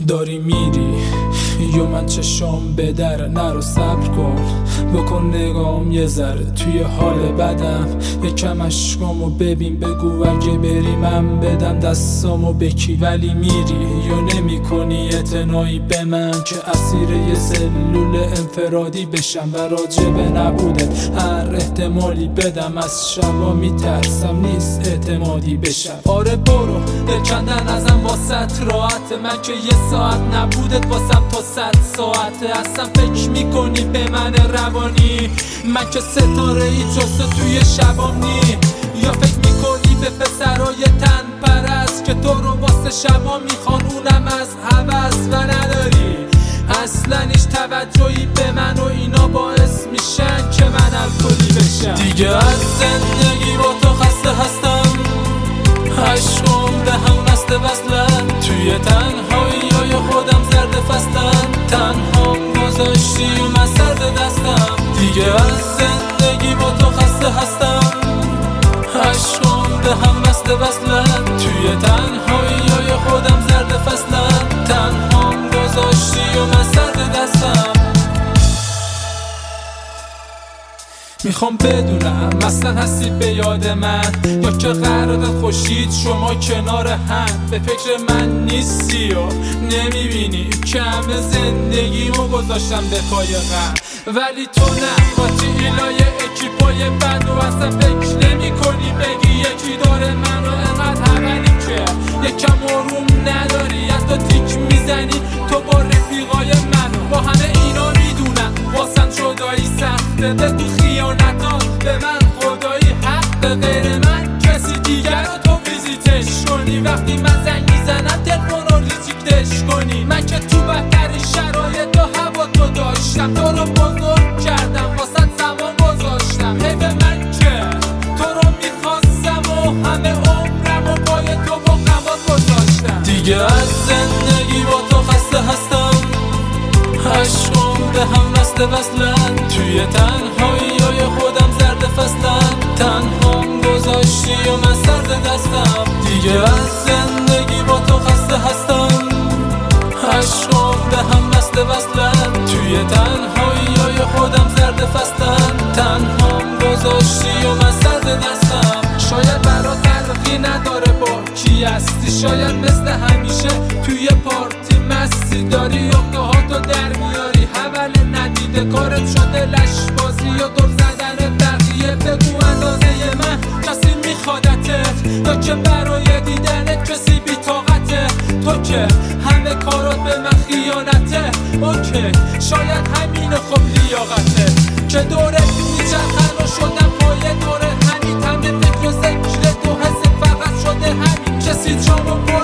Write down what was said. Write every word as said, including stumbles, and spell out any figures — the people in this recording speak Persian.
داری میری یا من چشام به در نرو صبر کن بکن نگام یه ذره توی حال بدم یکم عشقامو ببین بگو اگه بری من بدم دستامو بکی ولی میری یا نمی کنی اعتنایی به من که اسیر یه سلول انفرادی بشم و راجبه نبودت هر احتمالی بدم از شبا میترسم نیست اعتمادی بشم آره برو دلکندن ازم واسط راحت من که یه ساعت نبودت واسم تا صد ساعته اصلا فکر میکنی به من روانی من که ستاره ای جسته توی شبام نی یا فکر میکنی به پسرای تن پرست که تو رو واسه شبا میخوان اونم از هوس و نداری اصلا هیچ توجهی به من و اینا باعث میشن که من الکلی بشم دیگه از زندگی با تو خسته هستم عشقم به هم بسته وصلن توی تنهایی های خودم زرد فصلن تنها گذاشتی و من سرد دستم دیگه از زندگی با تو خسته هستم عشقم به هم بسته وصلن توی تنهایی های خودم زرد فصلن تنها گذاشتی و من سرد دستم میخوام بدونم اصلا هستی به یاد من یا که قرارت خوشید شما کنار هم به فکر من نیستی و نمیبینی که همه زندگیمو گذاشتم به پای غم ولی تو نه قاطی ایلای اکیپای بند و اصلا فکر نمی کنی بگی یکی داره من و انقدر همینی که یکم آروم نداری حتی تیک میزنی تو با رفیقای من با همه اینا میدونم واسم جدایی سخته بگو خیانتات به من خدایی حق به غیر من کسی دیگر رو تو ویزیتش کنی وقتی من زنگ میزنم تلفن رو ریجکتش کنی من که تو بهترین شرایط و هوا تو داشتم تو رو بزرگ کردم واسه زمان گذاشتم حیف من که تو رو میخواستم و همه عمرم و پای تو با غمات گذاشتم دیگه از زندگی با تو خسته هستم عشقم به هم بسته وصلن توی تنهایی های خودم زرد فصلن تنها گذاشتی و من سرد دستم دیگه از زندگی با تو خسته هستم عشقم به هم بسته وصلن توی تنهایی های خودم زرد فصلن تنها گذاشتی و من سرد دستم شاید برات فرقی نداره با کی هستی شاید مثل همیشه توی پارتی مستی داری یقهاتو در میاری حول ندیده کارت شده لش بازی و دور زدن بقیه بگو اندازه من کسی میخوادتت یا که برای دیدنت کسی بی‌طاقته تو که همه کارات به من خیانته اوکی شاید همین خب لیاقته که دوره میچرخن و شدم پای دوره همین همه فکر و ذکر تو حس فقط شده همین کسی جامو